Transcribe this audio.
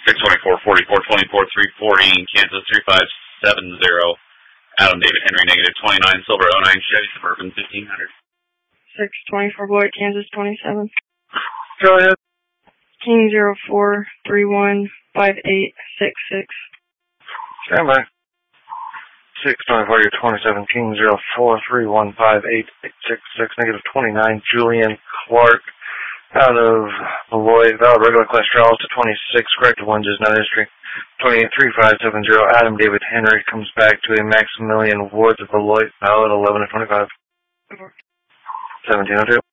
624, 44, 24, 340, Kansas 3570. Adam David Henry, negative 29, Silver 09, Chevy Suburban 1500. 624 Beloit, Kansas 27. Go ahead. King 0431 5866. Stand by. 624, you're 27, King 0431 5866, negative 29, Julian Clark out of Beloit, valid regular class trials to 26, corrected ones is not history. 283570, Adam David Henry comes back to a Maximilian Woods of Beloit, valid 11 to 25. 1702.